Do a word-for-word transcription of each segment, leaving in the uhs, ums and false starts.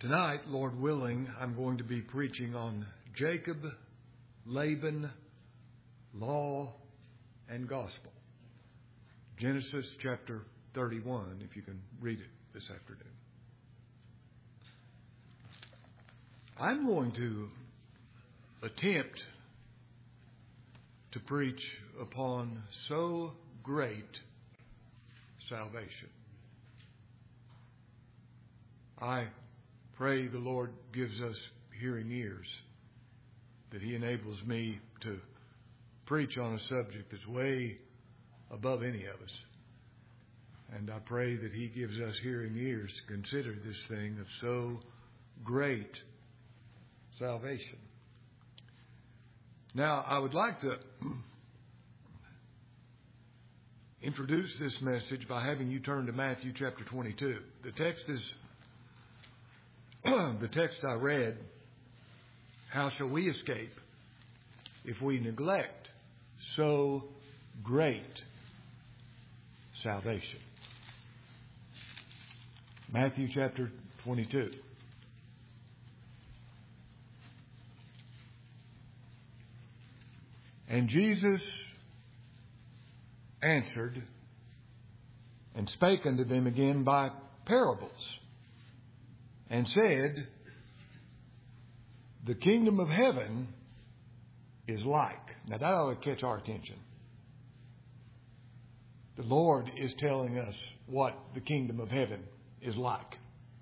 Tonight, Lord willing, I'm going to be preaching on Jacob, Laban, law, and gospel. Genesis chapter thirty-one, if you can read it this afternoon. I'm going to attempt to preach upon so great salvation. I pray the Lord gives us hearing ears, that He enables me to preach on a subject that's way above any of us. And I pray that He gives us hearing ears to consider this thing of so great salvation. Now, I would like to introduce this message by having you turn to Matthew chapter twenty-two. The text is the text I read. How shall we escape if we neglect so great salvation? Matthew chapter twenty-two. And Jesus answered and spake unto them again by parables, and said, the kingdom of heaven is like. Now that ought to catch our attention. The Lord is telling us what the kingdom of heaven is like.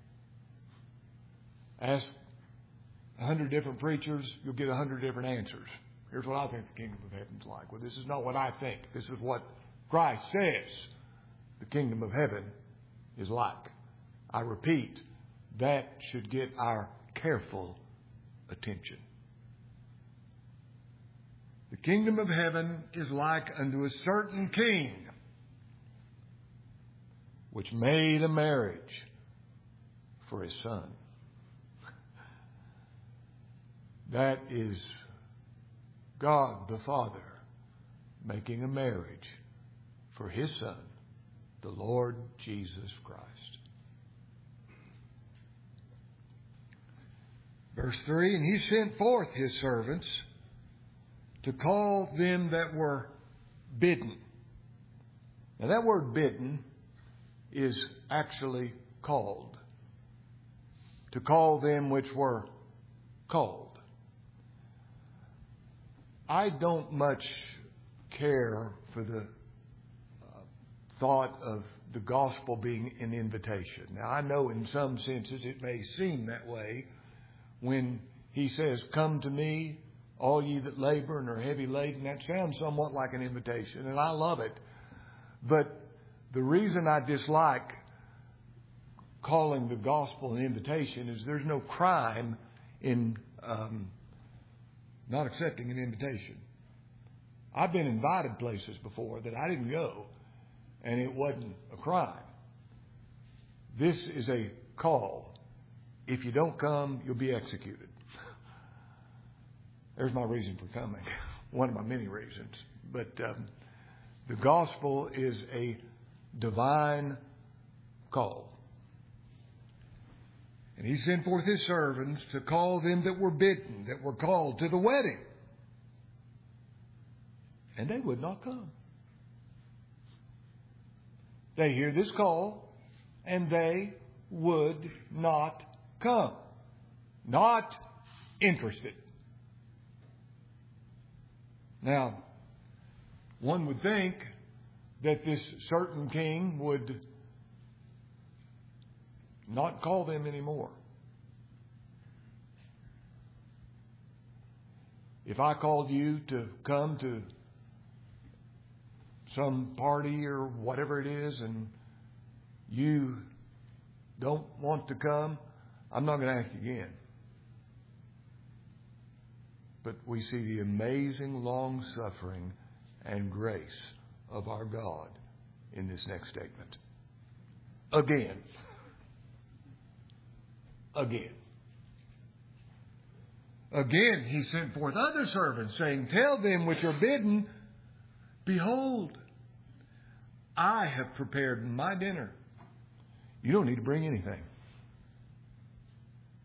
Ask a hundred different preachers, you'll get a hundred different answers. Here's what I think the kingdom of heaven is like. Well, this is not what I think. This is what Christ says the kingdom of heaven is like. I repeat, that should get our careful attention. The kingdom of heaven is like unto a certain king, which made a marriage for his son. That is God the Father making a marriage for His Son, the Lord Jesus Christ. Verse three, and He sent forth His servants to call them that were bidden. Now that word bidden is actually called. To call them which were called. I don't much care for the uh, thought of the gospel being an invitation. Now, I know in some senses it may seem that way when He says, come to me, all ye that labor and are heavy laden. That sounds somewhat like an invitation, and I love it. But the reason I dislike calling the gospel an invitation is there's no crime in um, not accepting an invitation. I've been invited places before that I didn't go, and it wasn't a crime. This is a call. If you don't come, you'll be executed. There's my reason for coming. One of my many reasons. But um, the gospel is a divine call. And He sent forth His servants to call them that were bidden, that were called to the wedding. And they would not come. They hear this call, and they would not come. Not interested. Now, one would think that this certain king would not call them anymore. If I called you to come to some party or whatever it is and you don't want to come, I'm not going to ask you again. But we see the amazing long suffering and grace of our God in this next statement. Again. Again. Again, He sent forth other servants, saying, tell them which are bidden, behold, I have prepared my dinner. You don't need to bring anything.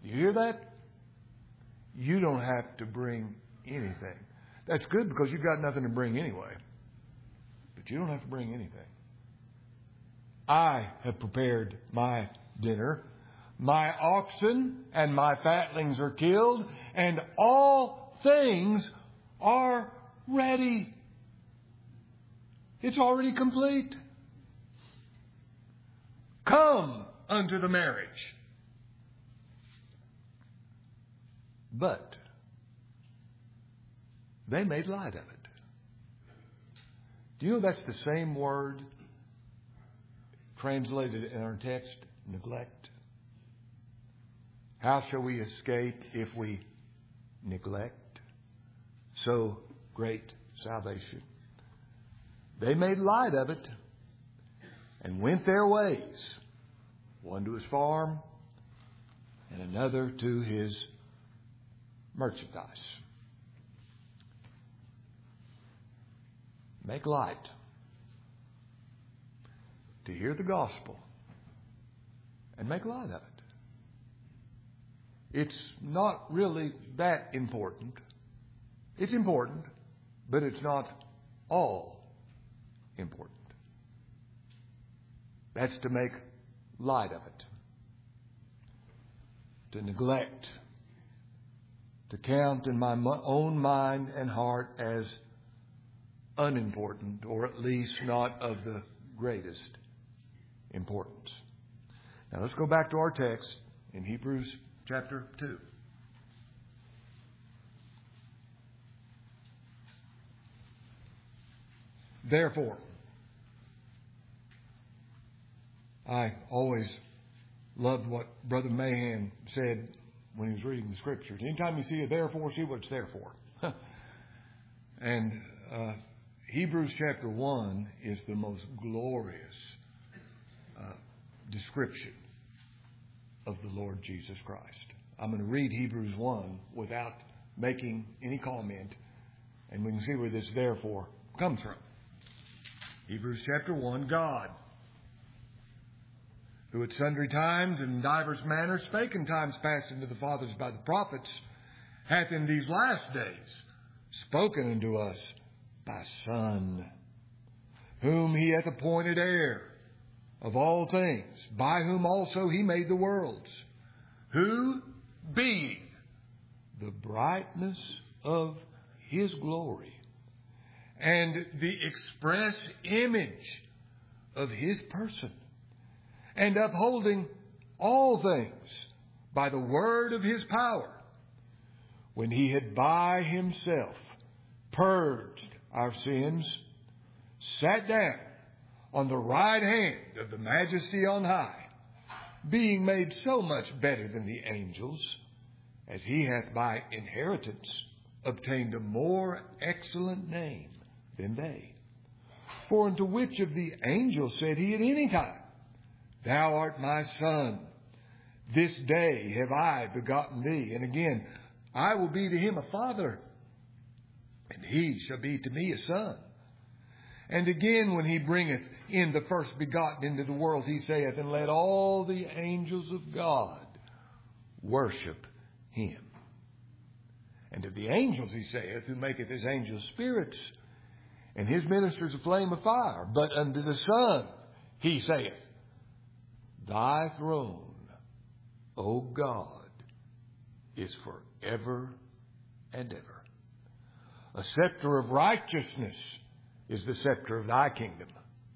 You hear that? You don't have to bring anything. That's good because you've got nothing to bring anyway. But you don't have to bring anything. I have prepared my dinner. My oxen and my fatlings are killed, and all things are ready. It's already complete. Come unto the marriage. But they made light of it. Do you know that's the same word translated in our text, neglect? How shall we escape if we neglect so great salvation? They made light of it and went their ways, one to his farm and another to his merchandise. Make light to hear the gospel and make light of it. It's not really that important. It's important, but it's not all important. That's to make light of it. To neglect. To count in my own mind and heart as unimportant, or at least not of the greatest importance. Now let's go back to our text in Hebrews chapter two. Therefore, I always loved what Brother Mahan said when he was reading the Scriptures. Anytime you see a therefore, see what it's there for. And uh, Hebrews chapter one is the most glorious uh, description of the Lord Jesus Christ. I'm going to read Hebrews one without making any comment, and we can see where this therefore comes from. Hebrews chapter one, God, who at sundry times and in divers manners spake in times past unto the fathers by the prophets, hath in these last days spoken unto us by Son, whom he hath appointed heir of all things, by whom also he made the worlds, who, being the brightness of his glory and the express image of his person, and upholding all things by the word of his power, when he had by himself purged our sins, sat down on the right hand of the Majesty on high, being made so much better than the angels, as he hath by inheritance obtained a more excellent name than they. For unto which of the angels said he at any time, Thou art my Son, this day have I begotten thee. And again, I will be to him a father, and he shall be to me a son. And again, when he bringeth in the first begotten into the world, he saith, And let all the angels of God worship him. And of the angels, he saith, who maketh his angels spirits, and his ministers a flame of fire. But unto the Son, he saith, Thy throne, O God, is forever and ever. A scepter of righteousness is the scepter of thy kingdom.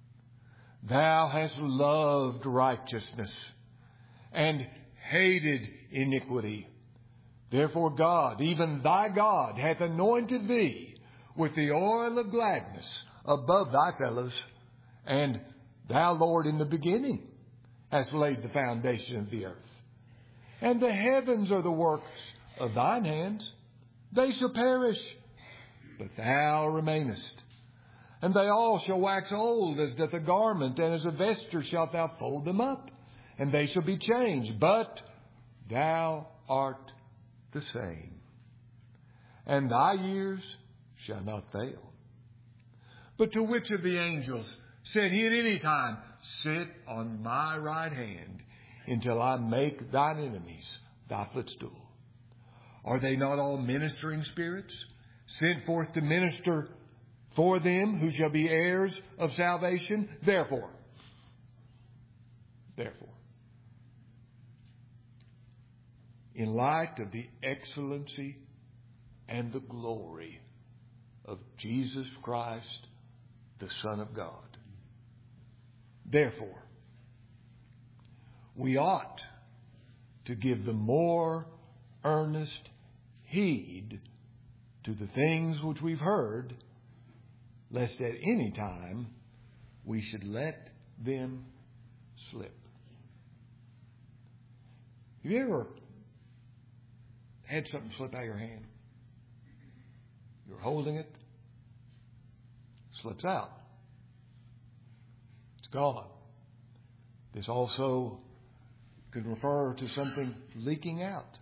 Thou hast loved righteousness and hated iniquity. Therefore God, even thy God, hath anointed thee with the oil of gladness above thy fellows. And thou, Lord, in the beginning hast laid the foundation of the earth. And the heavens are the works of thine hands. They shall perish, but thou remainest. And they all shall wax old as doth a garment, and as a vesture shalt thou fold them up, and they shall be changed. But thou art the same, and thy years shall not fail. But to which of the angels said he at any time, Sit on my right hand until I make thine enemies thy footstool. Are they not all ministering spirits, sent forth to minister for them who shall be heirs of salvation? Therefore, therefore, in light of the excellency and the glory of Jesus Christ, the Son of God, therefore, we ought to give the more earnest heed to the things which we've heard, lest at any time we should let them slip. Have you ever had something slip out of your hand? You're holding it, slips out. It's gone. This also could refer to something leaking out.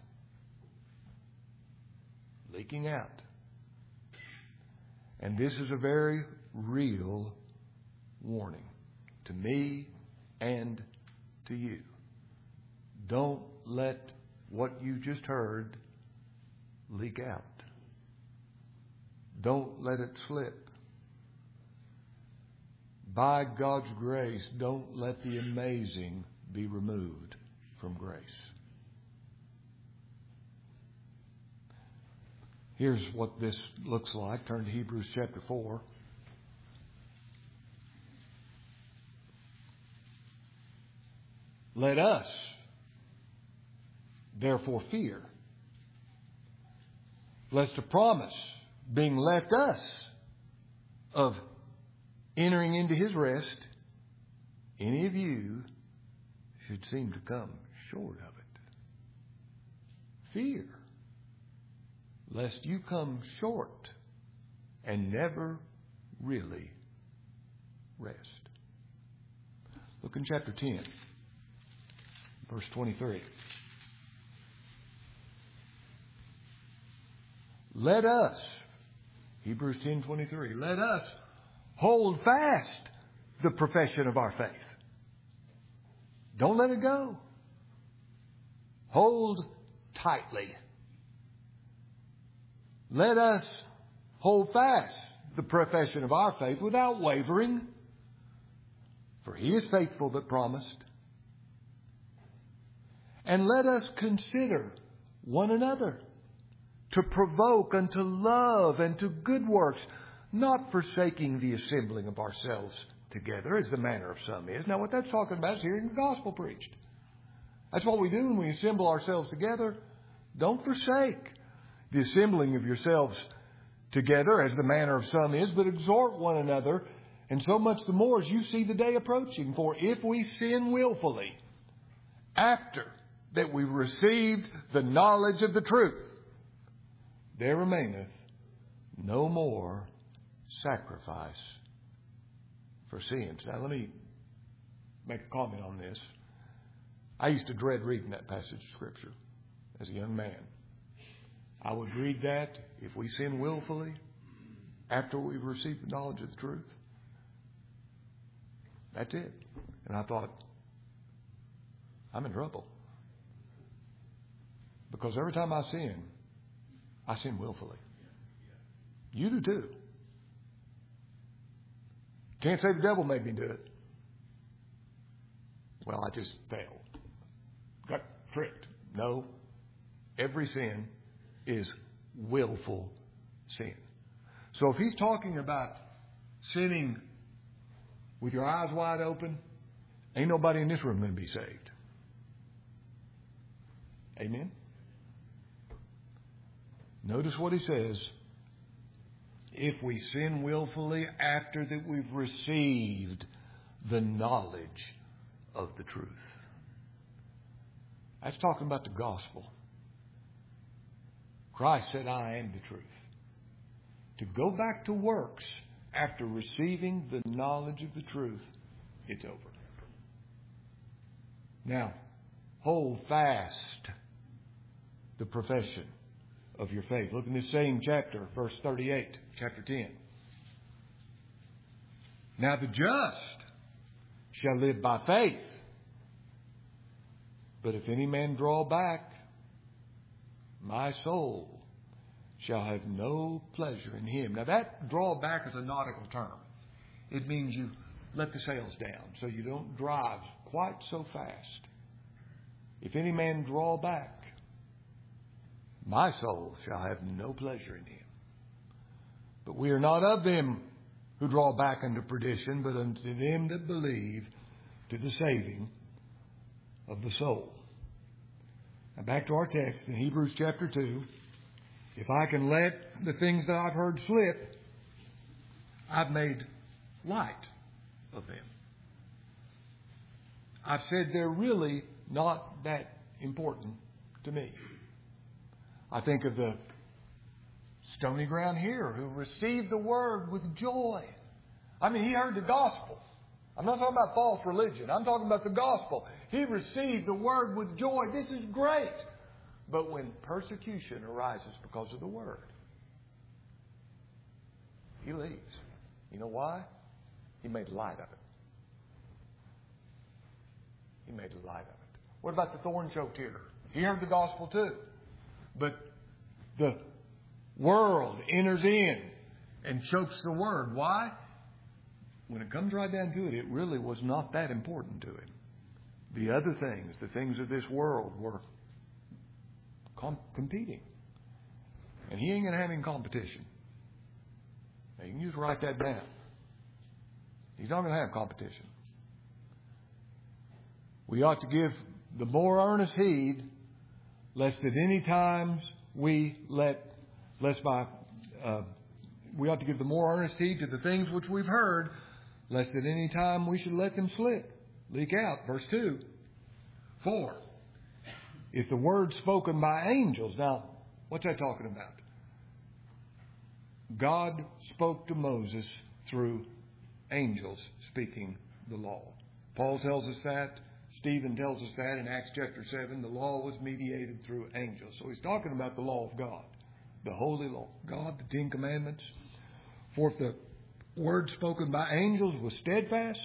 Leaking out. And this is a very real warning to me and to you. Don't let what you just heard leak out. Don't let it slip. By God's grace, don't let the amazing be removed from grace. Here's what this looks like. Turn to Hebrews chapter four. Let us therefore fear, lest a promise being left us of entering into His rest, any of you should seem to come short of it. Fear, lest you come short and never really rest. Look in chapter ten, verse twenty-three. Let us, Hebrews ten twenty-three, let us hold fast the profession of our faith. Don't let it go. Hold tightly. Let us hold fast the profession of our faith without wavering, for He is faithful that promised. And let us consider one another to provoke unto love and to good works, not forsaking the assembling of ourselves together, as the manner of some is. Now, what that's talking about is hearing the gospel preached. That's what we do when we assemble ourselves together. Don't forsake the assembling of yourselves together, as the manner of some is, but exhort one another, and so much the more as you see the day approaching. For if we sin willfully, after that we've received the knowledge of the truth, there remaineth no more sacrifice for sins. Now, let me make a comment on this. I used to dread reading that passage of Scripture as a young man. I would read that if we sin willfully after we've received the knowledge of the truth. That's it. And I thought, I'm in trouble. Because every time I sin, I sin willfully. You do too. Can't say the devil made me do it. Well, I just failed. Got tricked. No. Every sin is willful sin. So if he's talking about sinning with your eyes wide open, ain't nobody in this room going to be saved. Amen? Notice what he says. If we sin willfully after that we've received the knowledge of the truth. That's talking about the gospel. Christ said, I am the truth. To go back to works after receiving the knowledge of the truth, it's over. Now, hold fast the profession of your faith. Look in this same chapter, verse thirty-eight, chapter ten. Now the just shall live by faith. But if any man draw back, my soul shall have no pleasure in him. Now that drawback is a nautical term. It means you let the sails down so you don't drive quite so fast. If any man draw back, my soul shall have no pleasure in him. But we are not of them who draw back unto perdition, but unto them that believe to the saving of the soul. Now back to our text in Hebrews chapter two. If I can let the things that I've heard slip, I've made light of them. I've said they're really not that important to me. I think of the stony ground here who received the word with joy. I mean, he heard the gospel. I'm not talking about false religion. I'm talking about the gospel. He received the word with joy. This is great. But when persecution arises because of the word, he leaves. You know why? He made light of it. He made light of it. What about the thorn-choked ear? He heard the gospel too. But the world enters in and chokes the word. Why? When it comes right down to it, it really was not that important to him. The other things, the things of this world, were com- competing. And he ain't going to have any competition. Now, you can just write that down. He's not going to have competition. We ought to give the more earnest heed, lest at any times we let, lest by, uh, we ought to give the more earnest heed to the things which we've heard, lest at any time we should let them slip, leak out. Verse two. Four. If the word spoken by angels. Now, what's that talking about? God spoke to Moses through angels speaking the law. Paul tells us that. Stephen tells us that in Acts chapter seven. The law was mediated through angels. So he's talking about the law of God. The holy law of God, the Ten Commandments. For if the word spoken by angels was steadfast,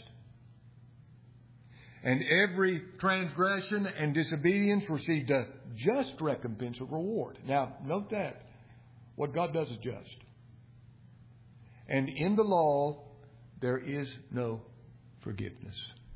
and every transgression and disobedience received a just recompense of reward. Now, note that. What God does is just. And in the law, there is no forgiveness.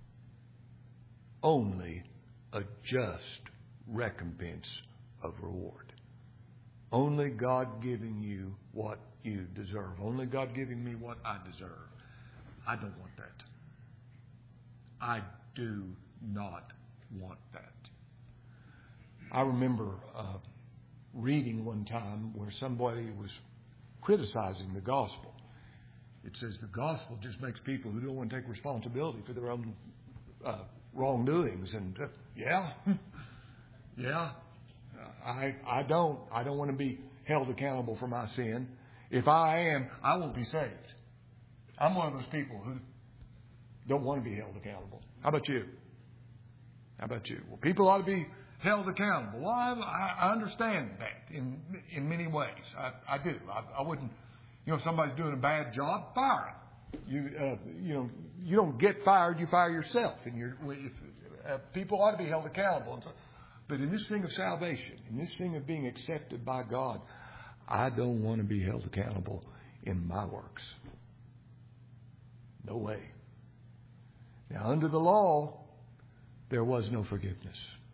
Only a just recompense of reward. Only God giving you what you deserve. Only God giving me what I deserve. I don't want that. I do not want that. I remember uh, reading one time where somebody was criticizing the gospel. It says the gospel just makes people who don't want to take responsibility for their own uh, wrongdoings. And uh, yeah, yeah, I I don't I don't want to be held accountable for my sin. If I am, I won't be saved. I'm one of those people who don't want to be held accountable. How about you? How about you? Well, people ought to be held accountable. Well, I, I understand that in in many ways. I, I do. I, I wouldn't. You know, if somebody's doing a bad job, fire them. You uh, you know you don't get fired. You fire yourself. And you're if, uh, people ought to be held accountable. And so, but in this thing of salvation, in this thing of being accepted by God, I don't want to be held accountable in my works. No way. Now, under the law, there was no forgiveness.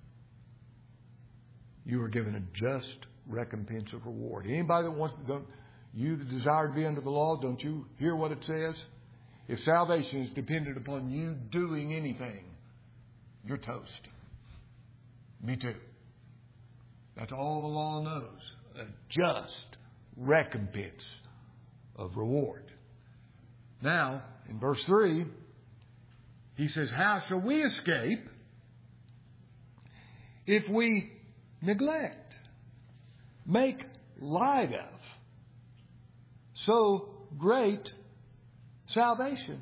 You were given a just recompense of reward. Anybody that wants to, don't, you that desire to be under the law, don't you hear what it says? If salvation is dependent upon you doing anything, you're toast. Me too. That's all the law knows. A just recompense of reward. Now, in verse three, he says, how shall we escape if we neglect, make light of so great salvation?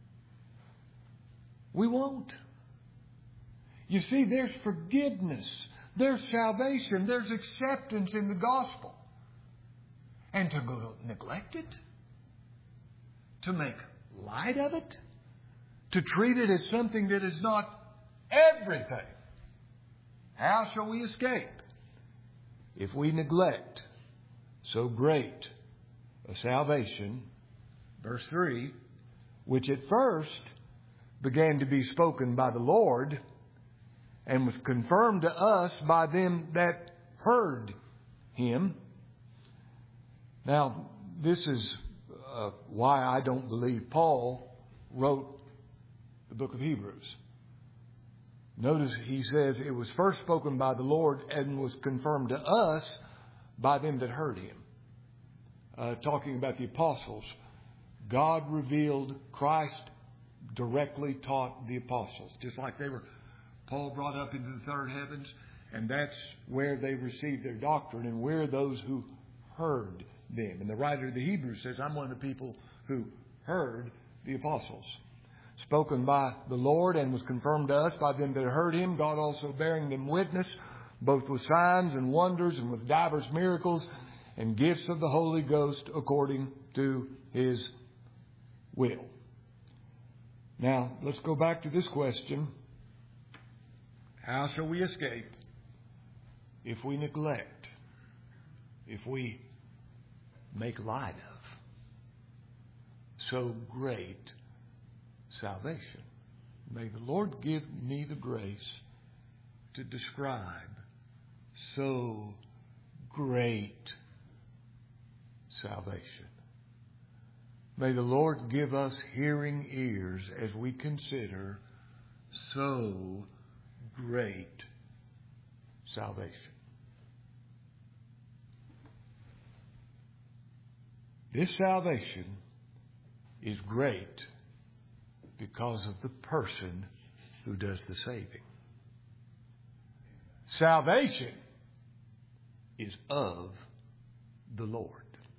We won't. You see, there's forgiveness, there's salvation, there's acceptance in the gospel. And to go to neglect it, to make light of it, to treat it as something that is not everything. How shall we escape? if we neglect so great a salvation, verse three, which at first began to be spoken by the Lord and was confirmed to us by them that heard Him. Now, this is uh, why I don't believe Paul wrote the book of Hebrews. Notice he says it was first spoken by the Lord and was confirmed to us by them that heard Him. Uh, talking about the apostles, God revealed Christ directly taught the apostles, just like they were, Paul brought up into the third heavens, and that's where they received their doctrine, and we're those who heard them. And the writer of the Hebrews says, I'm one of the people who heard the apostles. Spoken by the Lord and was confirmed to us by them that heard Him, God also bearing them witness, both with signs and wonders and with divers miracles and gifts of the Holy Ghost according to His will. Now, let's go back to this question. How shall we escape if we neglect, if we make light of so great salvation? May the Lord give me the grace to describe so great salvation. May the Lord give us hearing ears as we consider so great salvation. This salvation is great because of the person who does the saving. Salvation is of the Lord.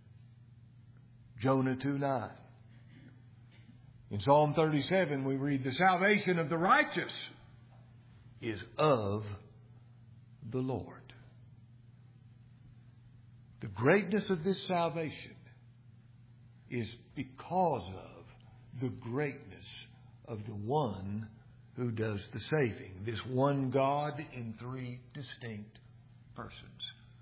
Jonah two nine. In Psalm thirty-seven we read, the salvation of the righteous is of the Lord. The greatness of this salvation is because of the greatness of the one who does the saving. This one God in three distinct persons.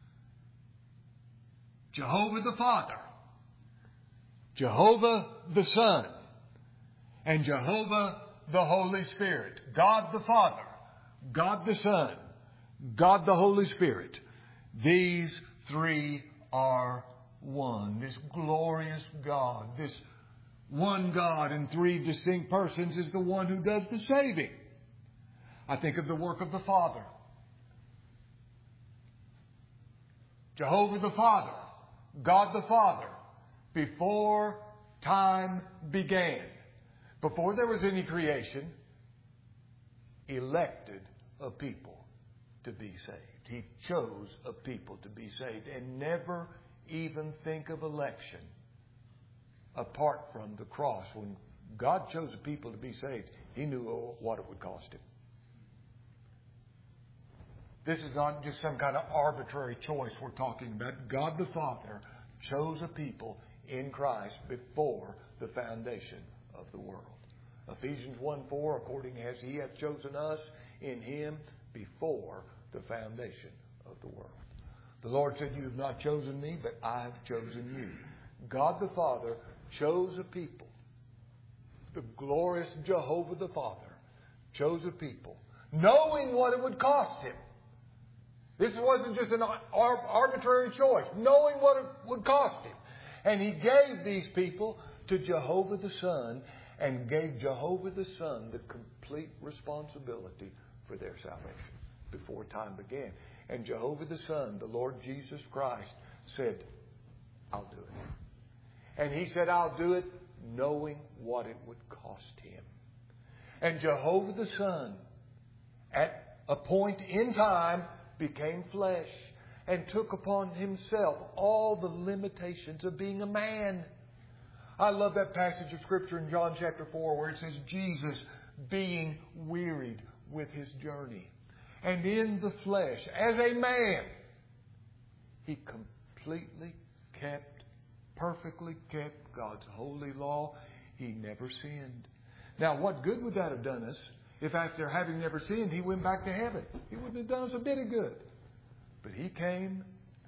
Jehovah the Father, Jehovah the Son, and Jehovah the Holy Spirit. God the Father, God the Son, God the Holy Spirit. These three are one. This glorious God, this one God in three distinct persons is the one who does the saving. I think of the work of the Father. Jehovah the Father, God the Father, before time began, before there was any creation, elected a people to be saved. He chose a people to be saved, and never even think of election apart from the cross. When God chose a people to be saved, He knew what it would cost Him. This is not just some kind of arbitrary choice we're talking about. God the Father chose a people in Christ before the foundation of the world. Ephesians one four, according as He hath chosen us in Him before the foundation of the world. The Lord said, you have not chosen me, but I have chosen you. God the Father chose a people. The glorious Jehovah the Father chose a people, knowing what it would cost Him. This wasn't just an arbitrary choice, knowing what it would cost Him. And He gave these people to Jehovah the Son, and gave Jehovah the Son the complete responsibility for their salvation before time began. And Jehovah the Son, the Lord Jesus Christ, said, I'll do it. And He said, I'll do it knowing what it would cost Him. And Jehovah the Son, at a point in time, became flesh and took upon Himself all the limitations of being a man. I love that passage of Scripture in John chapter four where it says, Jesus being wearied with His journey, and in the flesh, as a man, He completely kept, perfectly kept God's holy law. He never sinned. Now, what good would that have done us if after having never sinned, He went back to heaven? He wouldn't have done us a bit of good. But He came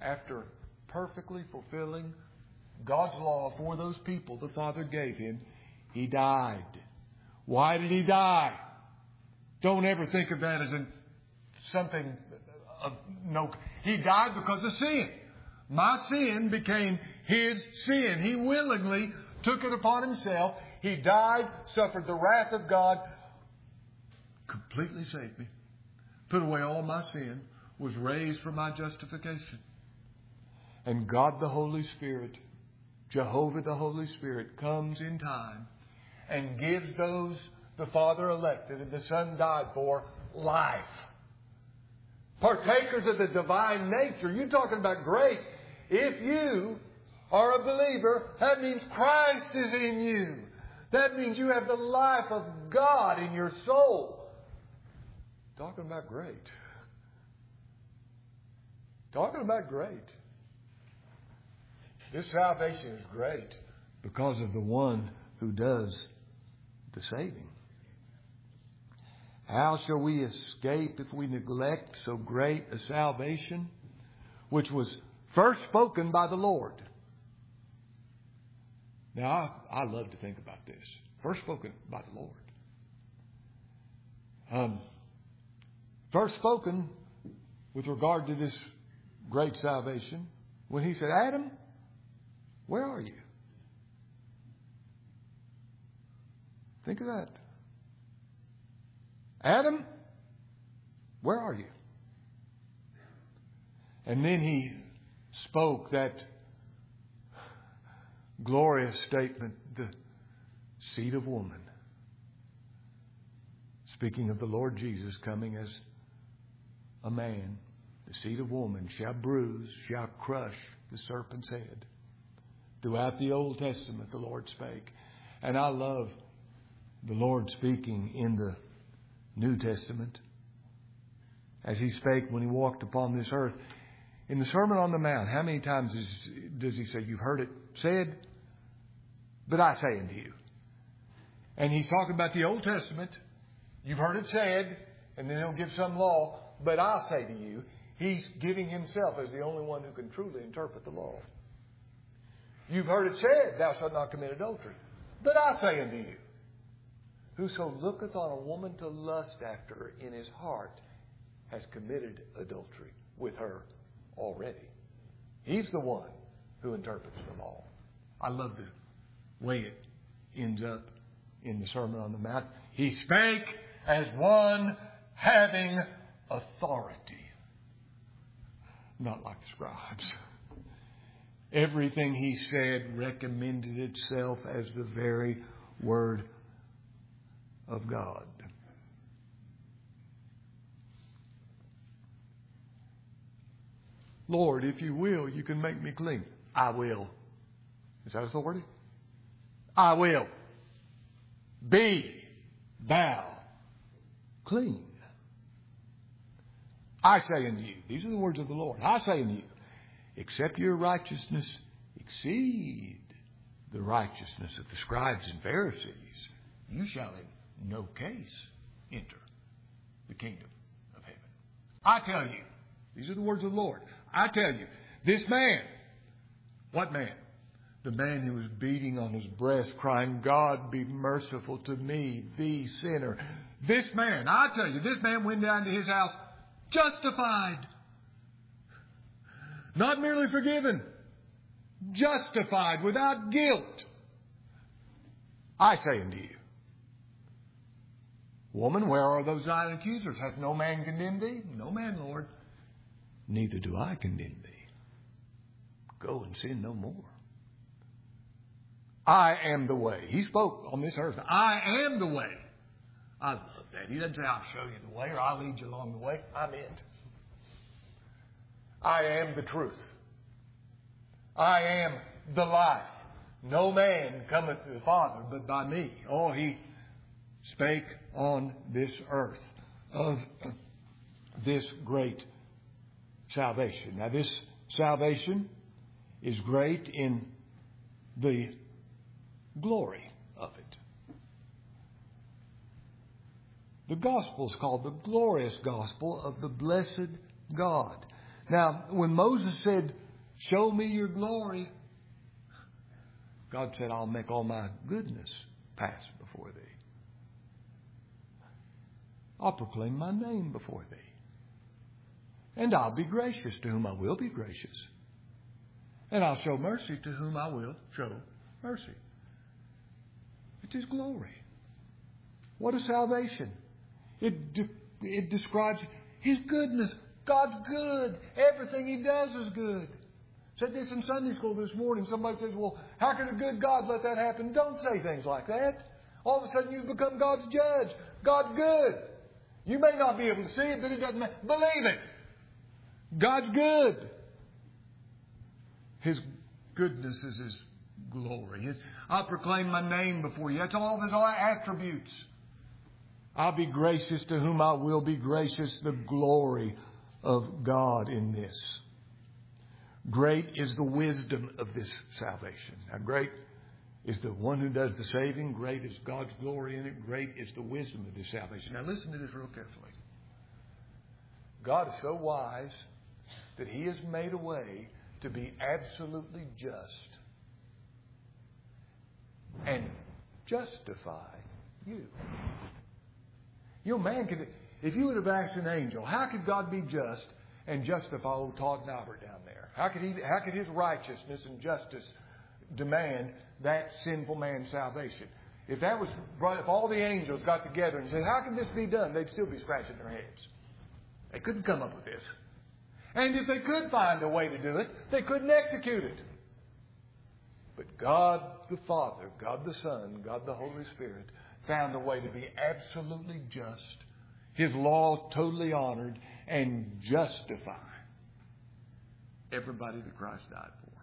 after perfectly fulfilling God's law for those people the Father gave Him, He died. Why did He die? Don't ever think of that as a, something of no. He died because of sin. My sin became His sin. He willingly took it upon Himself. He died, suffered the wrath of God, completely saved me, put away all my sin, was raised for my justification. And God the Holy Spirit, Jehovah the Holy Spirit, comes in time and gives those the Father elected and the Son died for life. Partakers of the divine nature. You're talking about great. If you are a believer, that means Christ is in you. That means you have the life of God in your soul. Talking about great. Talking about great. This salvation is great because of the one who does the saving. How shall we escape if we neglect so great a salvation, which was first spoken by the Lord? Now, I, I love to think about this. First spoken by the Lord. Um, first spoken with regard to this great salvation when He said, Adam, where are you? Think of that. Adam, where are you? And then He spoke that glorious statement, the seed of woman. Speaking of the Lord Jesus coming as a man, the seed of woman shall bruise, shall crush the serpent's head. Throughout the Old Testament, the Lord spake. And I love the Lord speaking in the New Testament as He spake when He walked upon this earth. In the Sermon on the Mount, how many times is, does He say, you've heard it said, but I say unto you? And He's talking about the Old Testament. You've heard it said, and then He'll give some law, but I say to you. He's giving Himself as the only one who can truly interpret the law. You've heard it said, thou shalt not commit adultery. But I say unto you, whoso looketh on a woman to lust after her in his heart has committed adultery with her already. He's the one who interprets the law. I love the way it ends up in the Sermon on the Mount. He spake as one having authority. Not like the scribes. Everything He said recommended itself as the very Word of God. Lord, if you will, you can make me clean. I will. Is that authority? I will. Be thou clean. I say unto you, these are the words of the Lord. I say unto you, except your righteousness exceed the righteousness of the scribes and Pharisees, you shall in no case enter the kingdom of heaven. I tell you, these are the words of the Lord. I tell you, this man, what man? The man who was beating on his breast, crying, God, be merciful to me, the sinner. This man, I tell you, this man went down to his house justified. Not merely forgiven, justified without guilt. I say unto you, woman, where are those thine accusers? Hath no man condemned thee? No man, Lord. Neither do I condemn thee. Go and sin no more. I am the way. He spoke on this earth. I am the way. I love that. He doesn't say, I'll show you the way or I'll lead you along the way. I'm it. I am the truth. I am the life. No man cometh to the Father but by me. Oh, He spake on this earth of this great salvation. Now, this salvation is great in the glory of it. The gospel is called the glorious gospel of the blessed God. Now, when Moses said, show me your glory, God said, I'll make all my goodness pass before thee. I'll proclaim my name before thee. And I'll be gracious to whom I will be gracious. And I'll show mercy to whom I will show mercy. It's His glory. What a salvation. It, de- it describes His goodness. God's good. Everything He does is good. Said this in Sunday school this morning. Somebody says, well, how can a good God let that happen? Don't say things like that. All of a sudden you've become God's judge. God's good. You may not be able to see it, but it doesn't matter. Believe it. God's good. His goodness is His glory. His, I'll proclaim my name before you. That's all of His attributes. I'll be gracious to whom I will be gracious. The glory of God in this. Great is the wisdom of this salvation. Now, great is the one who does the saving. Great is God's glory in it. Great is the wisdom of this salvation. Now, listen to this real carefully. God is so wise that He has made a way to be absolutely just and justify you. You know, man could, if you would have asked an angel, how could God be just and justify old Todd Nobbert down there? How could he? How could His righteousness and justice demand that sinful man's salvation? If that was, if all the angels got together and said, "How can this be done?" they'd still be scratching their heads. They couldn't come up with this. And if they could find a way to do it, they couldn't execute it. But God the Father, God the Son, God the Holy Spirit found a way to be absolutely just, His law totally honored, and justify everybody that Christ died for.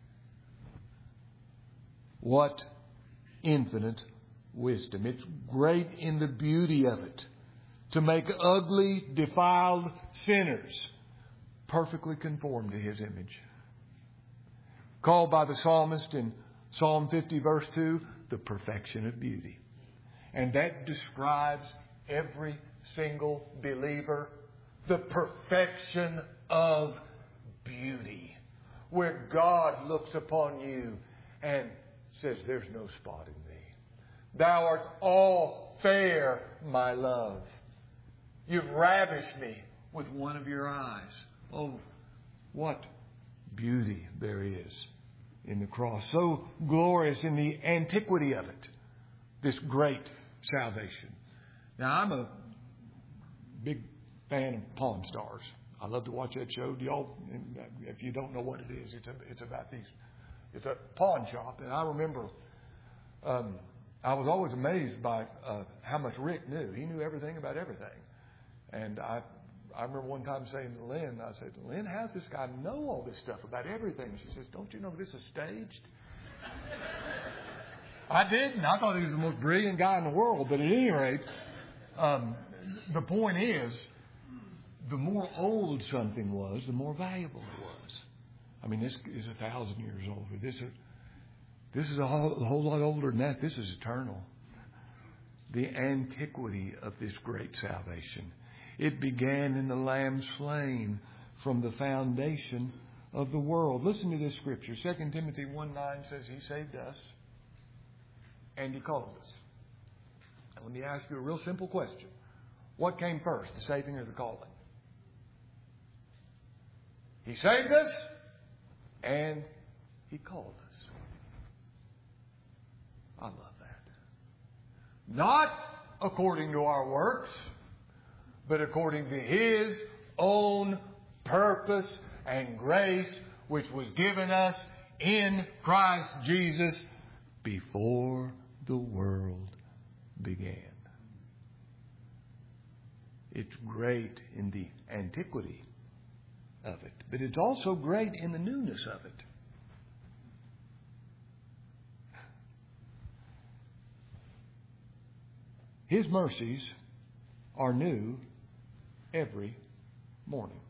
What infinite wisdom. It's great in the beauty of it to make ugly, defiled sinners perfectly conformed to His image. Called by the psalmist in Psalm fifty verse two, the perfection of beauty. And that describes every single believer. The perfection of beauty. Where God looks upon you and says, there's no spot in thee. Thou art all fair, my love. You've ravished me with one of your eyes. Oh, what beauty there is in the cross. So glorious in the antiquity of it. This great salvation. Now, I'm a big fan of Pawn Stars. I love to watch that show. Do y'all, if you don't know what it is, it's a, it's about these. It's a pawn shop, and I remember um, I was always amazed by uh, how much Rick knew. He knew everything about everything, and I. I remember one time saying to Lynn, I said, Lynn, how's this guy know all this stuff about everything? She says, don't you know this is staged? I didn't. I thought he was the most brilliant guy in the world. But at any rate, um, the point is, the more old something was, the more valuable it was. I mean, this is a thousand years older. This is, this is a whole, a whole lot older than that. This is eternal. The antiquity of this great salvation. It began in the Lamb slain from the foundation of the world. Listen to this scripture. Second Timothy one nine says He saved us and He called us. And let me ask you a real simple question. What came first, the saving or the calling? He saved us and He called us. I love that. Not according to our works, but according to His own purpose and grace, which was given us in Christ Jesus before the world began. It's great in the antiquity of it, but it's also great in the newness of it. His mercies are new every morning.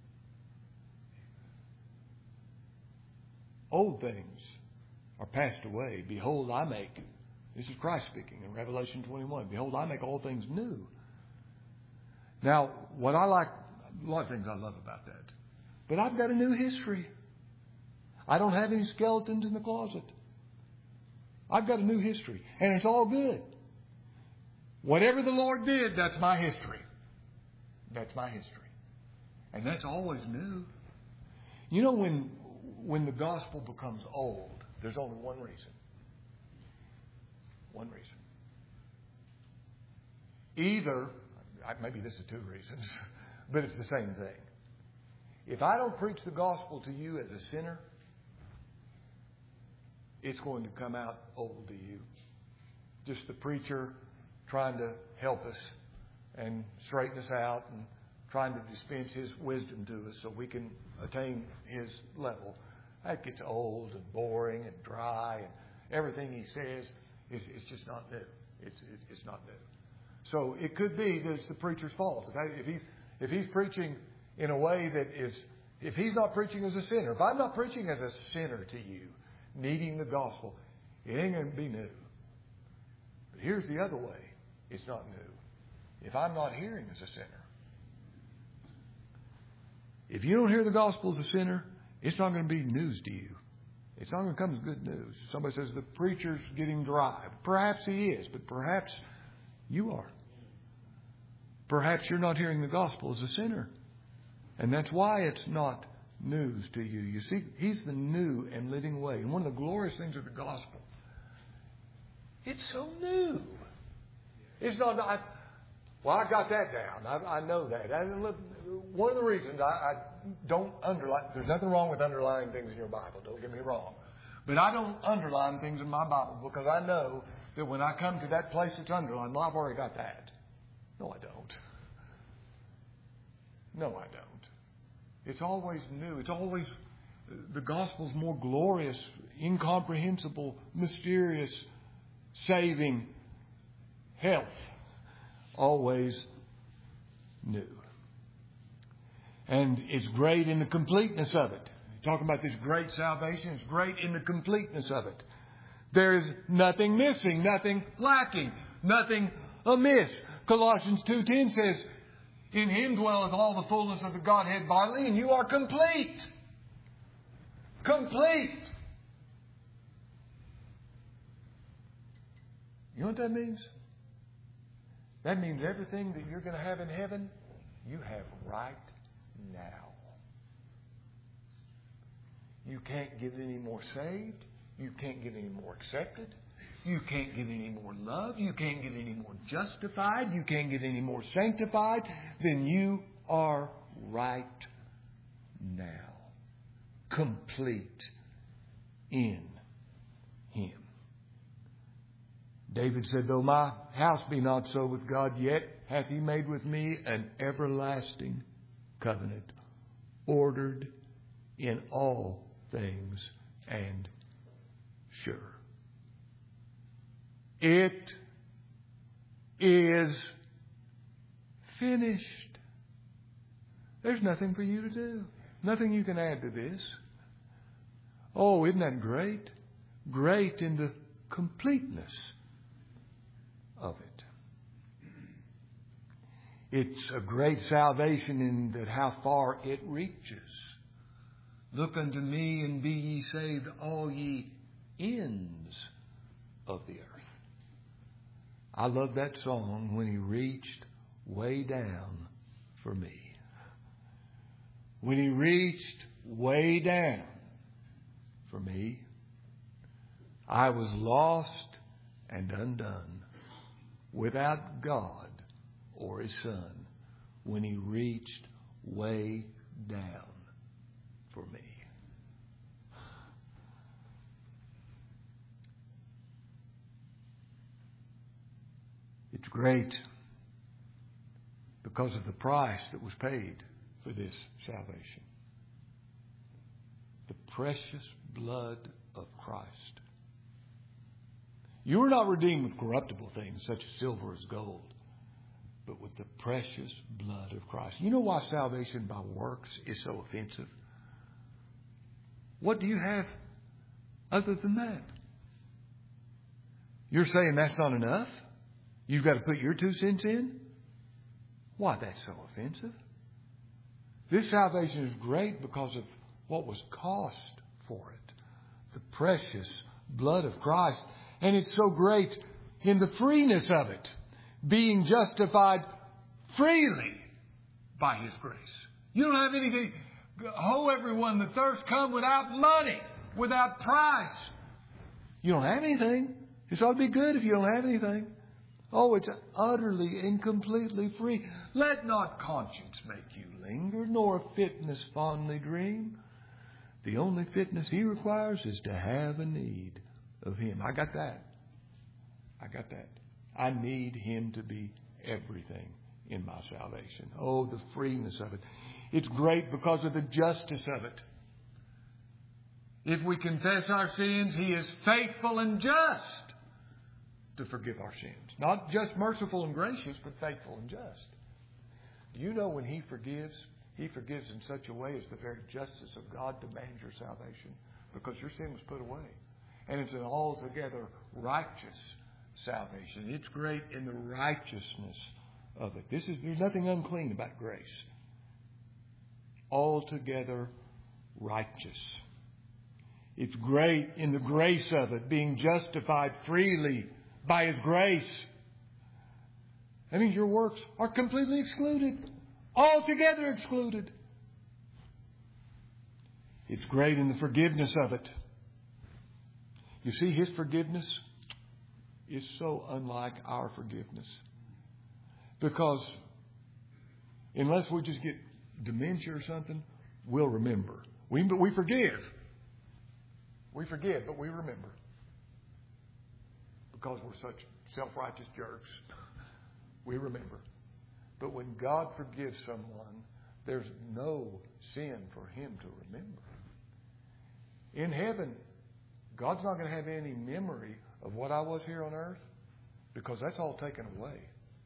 Old things are passed away. Behold, I make, this is Christ speaking in Revelation twenty-one, behold, I make all things new. Now, what I like, a lot of things I love about that. But I've got a new history. I don't have any skeletons in the closet. I've got a new history. And it's all good. Whatever the Lord did, that's my history. That's my history. And that's always new. You know, when when the gospel becomes old, there's only one reason. One reason. Either, maybe this is two reasons, but it's the same thing. If I don't preach the gospel to you as a sinner, it's going to come out old to you. Just the preacher trying to help us and straighten us out and trying to dispense His wisdom to us so we can attain His level. That gets old and boring and dry, and everything He says is, is just not new. It's, it's, it's not new. So it could be that it's the preacher's fault. If, I, if, he, if he's preaching in a way that is, if he's not preaching as a sinner, if I'm not preaching as a sinner to you, needing the gospel, it ain't going to be new. But here's the other way. It's not new. If I'm not hearing as a sinner, if you don't hear the gospel as a sinner, it's not going to be news to you. It's not going to come as good news. Somebody says the preacher's getting dry. Perhaps he is, but perhaps you are. Perhaps you're not hearing the gospel as a sinner. And that's why it's not news to you. You see, He's the new and living way. And one of the glorious things of the gospel, it's so new. It's not, I, well, I got that down. I, I know that. I, look, one of the reasons I, I don't underline, there's nothing wrong with underlining things in your Bible, don't get me wrong. But I don't underline things in my Bible because I know that when I come to that place that's underlined, well, I've already got that. No, I don't. No, I don't. It's always new. It's always, the gospel's more glorious, incomprehensible, mysterious, saving, health. Always new. And it's great in the completeness of it. Talking about this great salvation, it's great in the completeness of it. There is nothing missing, nothing lacking, nothing amiss. Colossians two ten says, in Him dwelleth all the fullness of the Godhead bodily, and you are complete. Complete. You know what that means? That means everything that you're going to have in heaven, you have right now. You can't get any more saved. You can't get any more accepted. You can't get any more love. You can't get any more justified. You can't get any more sanctified than you are right now. Complete in Him. David said, though my house be not so with God, yet hath He made with me an everlasting covenant, ordered in all things and sure. It is finished. There's nothing for you to do. Nothing you can add to this. Oh, isn't that great? Great in the completeness of it. It's a great salvation in that how far it reaches. Look unto me and be ye saved, all ye ends of the earth. I love that song, when He reached way down for me. When He reached way down for me, I was lost and undone, without God or His Son, when He reached way down for me. It's great because of the price that was paid for this salvation. The precious blood of Christ. You were not redeemed with corruptible things such as silver as gold, but with the precious blood of Christ. You know why salvation by works is so offensive? What do you have other than that? You're saying that's not enough? You've got to put your two cents in? Why, that's so offensive. This salvation is great because of what was cost for it. The precious blood of Christ. And it's so great in the freeness of it. Being justified freely by His grace. You don't have anything. Ho, everyone that thirsts, come without money, without price. You don't have anything. This ought to be good if you don't have anything. Oh, it's utterly and completely free. Let not conscience make you linger, nor fitness fondly dream. The only fitness He requires is to have a need of Him. I got that. I got that. I need Him to be everything in my salvation. Oh, the freeness of it. It's great because of the justice of it. If we confess our sins, He is faithful and just to forgive our sins. Not just merciful and gracious, but faithful and just. Do you know when He forgives, He forgives in such a way as the very justice of God demands your salvation? Because your sin was put away. And it's an altogether righteous salvation. It's great in the righteousness of it. This is, there's nothing unclean about grace. Altogether righteous. It's great in the grace of it, being justified freely by His grace. That means your works are completely excluded. Altogether excluded. It's great in the forgiveness of it. You see, His forgiveness is so unlike our forgiveness. Because unless we just get dementia or something, we'll remember. We, but we forgive. We forgive, but we remember. Because we're such self-righteous jerks. We remember. But when God forgives someone, there's no sin for Him to remember. In heaven, God's not going to have any memory of what I was here on earth, because that's all taken away.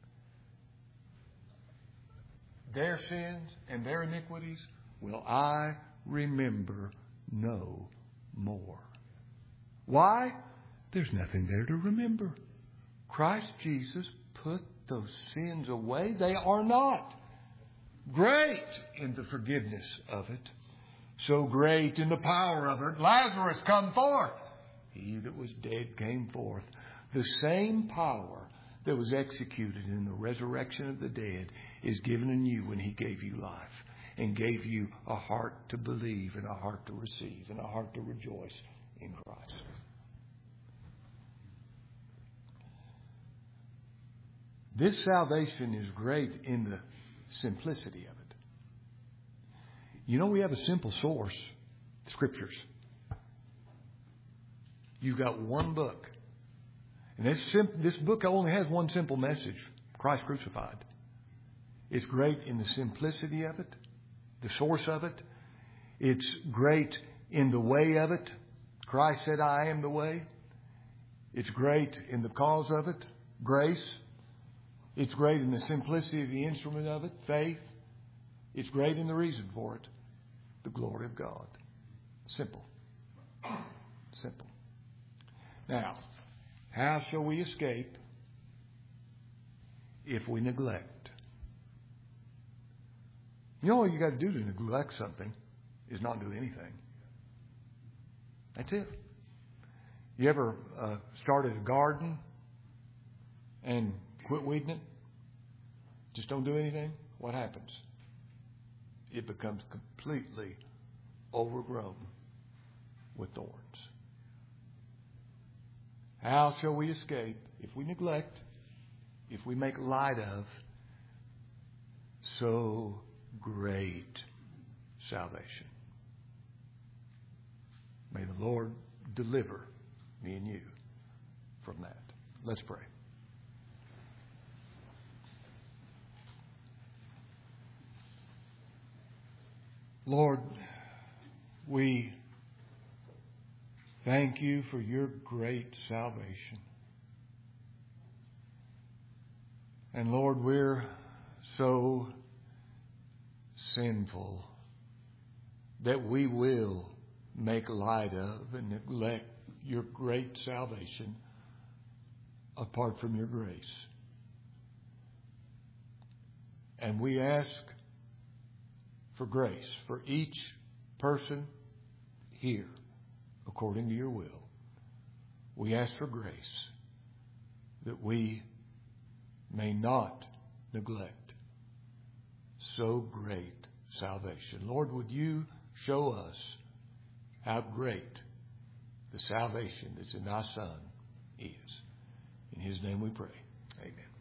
Their sins and their iniquities will I remember no more. Why? There's nothing there to remember. Christ Jesus put those sins away. They are not. Great in the forgiveness of it. So great in the power of it. Lazarus, come forth. He that was dead came forth. The same power that was executed in the resurrection of the dead is given in you when He gave you life and gave you a heart to believe and a heart to receive and a heart to rejoice in Christ. This salvation is great in the simplicity of it. You know, we have a simple source, Scriptures. You've got one book. And this, sim- this book only has one simple message, Christ crucified. It's great in the simplicity of it, the source of it. It's great in the way of it. Christ said, I am the way. It's great in the cause of it, grace. It's great in the simplicity of the instrument of it, faith. It's great in the reason for it, the glory of God. Simple. Simple. Now, how shall we escape if we neglect? You know, all you got to do to neglect something is not do anything. That's it. You ever uh, started a garden and quit weeding it? Just don't do anything? What happens? It becomes completely overgrown with thorns. How shall we escape if we neglect, if we make light of so great salvation? May the Lord deliver me and you from that. Let's pray. Lord, we thank you for your great salvation. And Lord, we're so sinful that we will make light of and neglect your great salvation apart from your grace. And we ask for grace for each person here according to your will. We ask for grace that we may not neglect so great salvation. Lord, would you show us how great the salvation that's in thy Son is. In his name we pray. Amen.